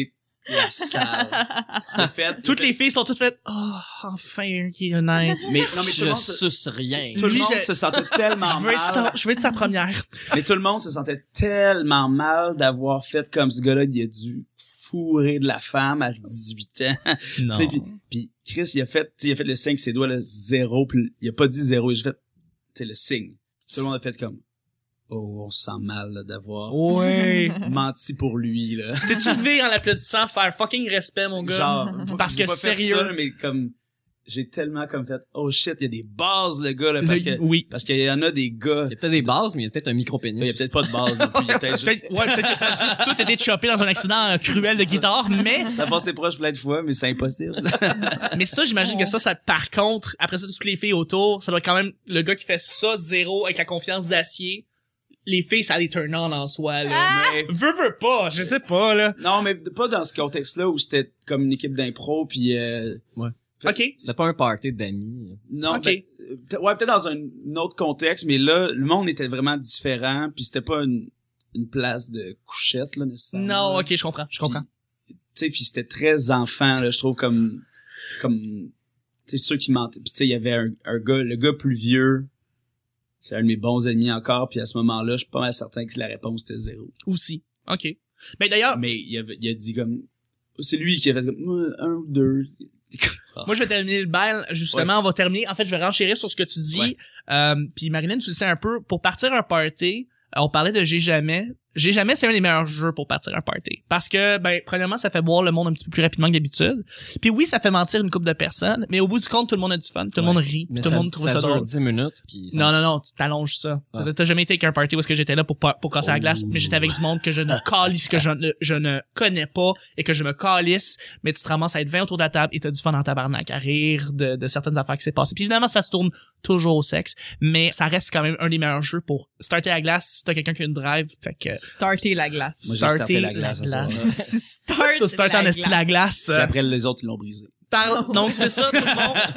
La salle. Le fait, Toutes les filles sont toutes faites, oh, enfin, un qui est honnête. Mais, non, mais tout le Je monde, se, suce rien. tout le Lui, monde je- se sentait tellement Je veux, être sa, mal. je veux être sa première. Mais tout le monde se sentait tellement mal d'avoir fait comme ce gars-là, il a dû fourrer de la femme à dix-huit ans. Non. Tu sais, puis, puis Chris, il a fait, tu sais, il a fait le signe avec ses doigts, le zéro, puis il a pas dit zéro, il a fait, tu sais, le signe. Tout le monde a fait comme, oh, on se sent mal, là, d'avoir Ouais. menti pour lui, là. T'es-tu levé en l'applaudissant, faire fucking respect, mon gars? Genre, Parce j'ai que pas fait sérieux. ça, mais comme, j'ai tellement comme fait, oh shit, il y a des bases, le gars, là, parce Le- que, oui. parce qu'il y en a des gars, Il y a peut-être des bases, mais il y a peut-être un micro-pénis. il y a peut-être pas de base non plus, il y a peut-être juste, Peut-être, ouais, peut-être que ça a juste tout été chopé dans un accident euh, cruel de guitare, mais, ça a passé proche plein de fois, mais c'est impossible. mais ça, j'imagine que ça, ça, par contre, après ça, toutes les filles autour, ça doit être quand même le gars qui fait ça, zéro, avec la confiance d'acier. Les filles, ça les turn on en soi, là. Mais- Veux, veux pas, je sais pas, là. non, mais pas dans ce contexte-là où c'était comme une équipe d'impro puis euh, OK. C'était pas un party d'amis. non, Ok. ben, euh, peut- ouais, peut-être dans un, un autre contexte, mais là, le monde était vraiment différent, puis c'était pas une, une place de couchette là nécessairement. Non, là. OK, je comprends, je comprends. Tu sais, puis c'était très enfant là, je trouve comme comme tu sais ceux qui mentaient. Puis tu sais, il y avait un, un gars, le gars plus vieux. C'est un de mes bons amis encore, puis à ce moment-là, je suis pas mal certain que la réponse était zéro. Aussi. OK. Ben d'ailleurs, Mais il, avait, il a dit comme c'est lui qui avait comme euh, un ou deux. moi, je vais terminer le bal. Justement, on va terminer. En fait, je vais renchérir sur ce que tu dis. Ouais. Euh, puis Marilyn, tu le sais un peu. Pour partir un party, euh, on parlait de J'ai jamais. J'ai jamais, c'est un des meilleurs jeux pour partir un party. Parce que, ben, premièrement, ça fait boire le monde un petit peu plus rapidement que d'habitude. Puis oui, ça fait mentir une couple de personnes. Mais au bout du compte, tout le monde a du fun. Tout le Ouais. monde rit. Mais Tout le monde trouve ça, dure drôle. dix minutes, puis ça- Non, non, non, tu t'allonges ça. Ah. T'as jamais été avec un party où est-ce que j'étais là pour, pa- pour casser la glace, Oh. mais j'étais avec du monde que je ne calisse, que je ne, je ne connais pas et que je me calisse, mais tu te ramasses à être vingt autour de la table et t'as du fun en tabarnak, à rire de, de certaines affaires qui s'est passées. Puis évidemment, ça se tourne toujours au sexe, mais ça reste quand même un des meilleurs jeux pour starter la glace si t'as quelqu'un qui a une drive, fait que... Starter la glace. Moi, j'ai starté la glace à ça. tu Toi, tu startes dois starter en la esti la glace. Puis après les autres ils l'ont brisé. Par- Donc c'est ça, tout le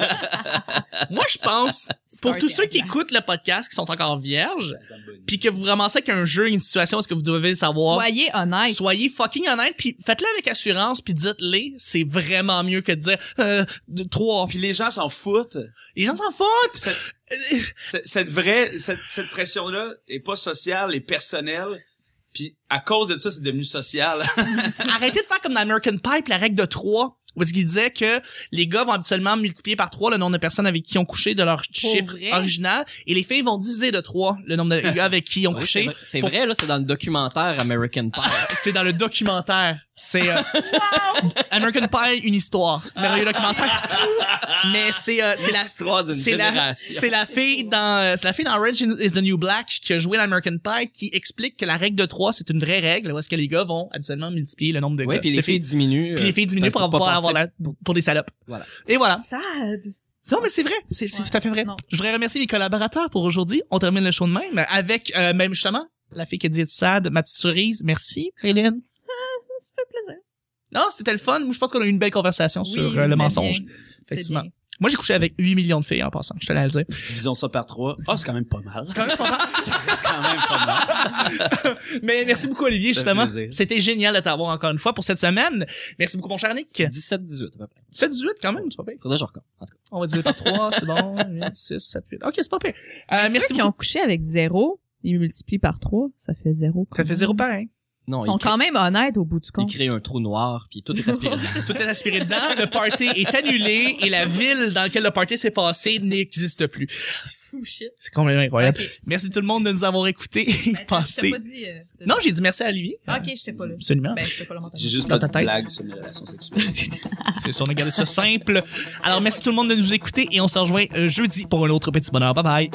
monde. Moi, je pense, pour tous ceux qui écoutent le podcast, qui sont encore vierges, puis que vous ramassez avec un jeu, une situation où est-ce que vous devez savoir... Soyez honnête. Soyez fucking honnête, puis faites-le avec assurance, puis dites-les, c'est vraiment mieux que de dire euh, de, trois. Puis les gens s'en foutent. Les gens s'en foutent. Cette, cette, cette vraie cette, cette pression là est pas sociale, est personnelle. Puis à cause de ça, c'est devenu social. Arrêtez de faire comme dans American Pie, puis la règle de trois, où est-ce qu'il disait que les gars vont habituellement multiplier par trois le nombre de personnes avec qui ils ont couché de leur chiffre vrai? original, et les filles vont diviser de trois le nombre de gars avec qui ils ont Oui, c'est couché. vrai, c'est Pour- vrai, là, c'est dans le documentaire American Pie. C'est dans le documentaire. C'est euh, American Pie, une histoire. Merveilleux documentaire. Mais c'est euh, c'est la L'histoire d'une c'est la génération. c'est la fille dans euh, c'est la fille dans Orange is the New Black qui a joué dans American Pie qui explique que la règle de trois c'est une vraie règle où est-ce que les gars vont habituellement multiplier le nombre de Oui, gars. puis de les filles diminuent. puis les filles diminuent euh, pour, pas avoir passer- la, pour des salopes. Voilà. Et voilà. Sad. Non, mais c'est vrai. C'est c'est Ouais. tout à fait vrai. Non. Je voudrais remercier mes collaborateurs pour aujourd'hui. On termine le show de même avec euh, même justement la fille qui a dit être sad, ma petite cerise. Merci, Hélène. Ça fait plaisir. Non, c'était le fun. Moi, je pense qu'on a eu une belle conversation Oui, sur euh, c'était le mensonge. bien. Effectivement. C'est bien. Moi, j'ai couché avec huit millions de filles en passant. Je te l'ai à le dire. Divisons ça par trois. Ah, c'est quand même pas mal. C'est quand même sympa. C'est quand même pas mal. Mais merci beaucoup, Olivier, Ça fait justement. plaisir. C'était génial de t'avoir encore une fois pour cette semaine. Merci beaucoup, mon cher Nick. dix-sept dix-huit, à peu près. sept dix-huit, quand même, c'est pas pire. Faudrait que je recompte, en tout cas. On va diviser par trois, c'est bon. huit, six, sept, huit. Ok, c'est pas pire. Euh, merci Ceux qui beaucoup. ont couché avec zéro, ils multiplient par trois, ça fait zéro. Ça fait zéro pareil. Non, Ils sont il crée, quand même honnêtes au bout du il compte. crée un trou noir, puis tout est aspiré dedans. Tout est aspiré dedans. Le party est annulé et la ville dans laquelle le party s'est passé n'existe plus. Oh shit. C'est complètement incroyable. Ok. Merci tout le monde de nous avoir écoutés et Ben, t'as- passé. t'as pas dit, euh, t'as Non, dit- j'ai dit merci à Olivier. Ah, ok, j'étais pas là. Absolument. Ben, j'étais pas là mentalement. J'ai juste Dans pas ta de tête. blague sur mes relations sexuelles. C'est sûr, on a gardé ça simple. Alors, merci tout le monde de nous écouter et on se rejoint euh, jeudi pour un autre petit bonheur. Bye bye.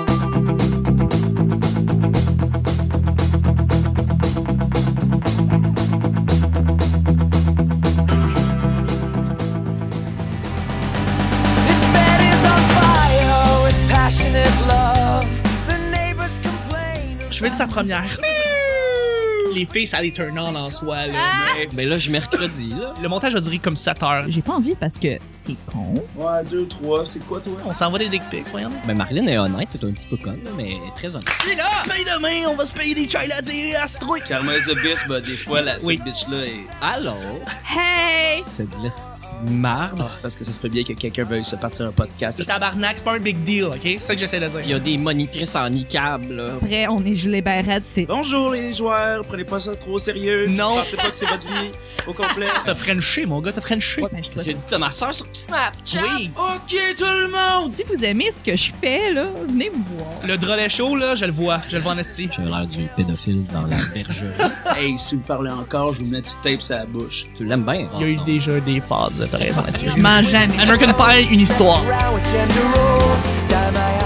This bed is on fire with passionate love. The neighbors complain. Je vais être sa première. Les filles, ça les turn on en soi. Là. Ah! Mais Ben là, je mercredi, là. le montage a duré comme sept heures. J'ai pas envie parce que T'es con. Ouais, deux, trois. C'est quoi, toi? On s'envoie des dick pics, voyons. Ben, Marilyn est honnête, c'est un petit peu conne, là, mais elle est très honnête. Je suis là! Paye demain, on va se payer des chai latte et astrouille. Karma is a bitch, bah, des fois, la, Oui. cette bitch-là est... Alors, Hey! c'est de l'esti de marde. Ah, parce que ça se peut bien que quelqu'un veuille se partir un podcast. C'est tabarnak, c'est pas un big deal, ok? C'est ça que j'essaie de Il y dire. a des monitrices en niqab, là. Après, on est gelé ben raide, c'est... Bonjour les joueurs, prenez pas ça trop au sérieux. Non. Pensez pas que c'est votre vie au complet. T'as frenché, mon gars, t'as frenché. Ouais, ben, je dois- J'ai dit que t'as ma soeur sur Snapchat. Oui. Ok, tout le monde! Si vous aimez ce que je fais, là, venez me voir. Le drolet chaud, là, je le vois. Je le vois en esti. J'ai l'air du pédophile dans la bergerie. Hey, si vous parlez encore, je vous mets du tape sur la bouche. Tu l'aimes bien? Il y a eu déjà des phases de raison là-dessus. Je mange jamais. American Pie, une histoire. Around with gender roles, dye my